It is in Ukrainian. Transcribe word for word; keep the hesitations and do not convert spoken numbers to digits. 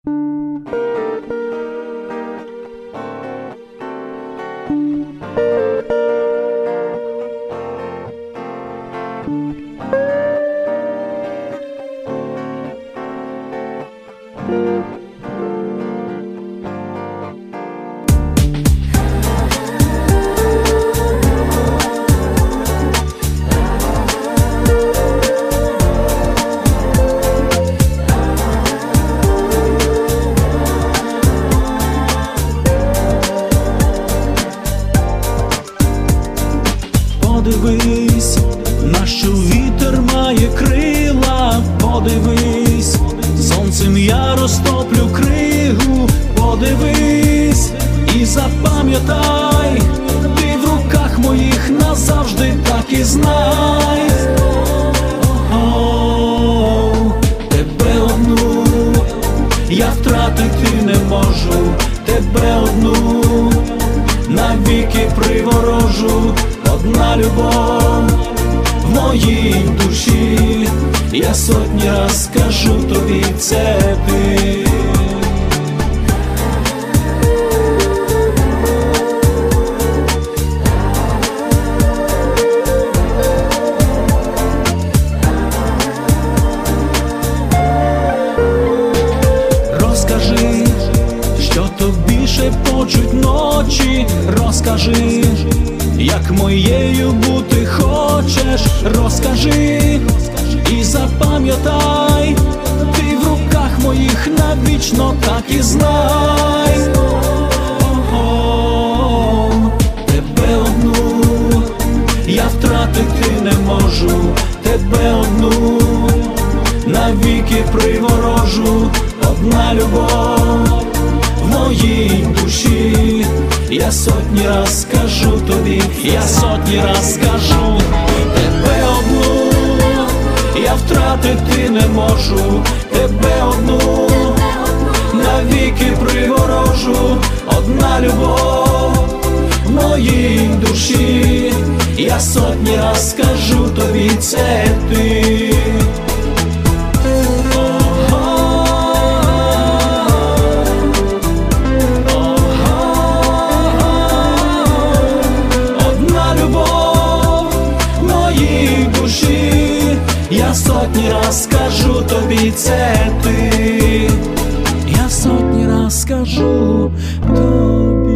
Подивись, на що вітер має крила, подивись, сонцем я розтоплю кригу, подивись і запам'ятай, ти в руках моїх назавжди, так і знай. О, тебе одну я втратити не можу, тебе одну навіки приворожу. Одна любов в моїй душі, я сотні раз скажу тобі, це ти. Розкажи, що тобі шепочуть ночі, розкажи, як моєю бути хочеш, розкажи і запам'ятай, ти в руках моїх навічно, так і знай. О-о, тебе одну я втратити не можу, тебе одну навіки приворожу. Одна любов в моїй душі, я сотні раз скажу тобі, я сотні раз скажу, тебе одну я втратити не можу, тебе одну навіки приворожу. Одна любов в моїй душі, я сотні раз скажу тобі, це ти. Я сотні раз скажу тобі, це ти. Я сотні раз скажу тобі.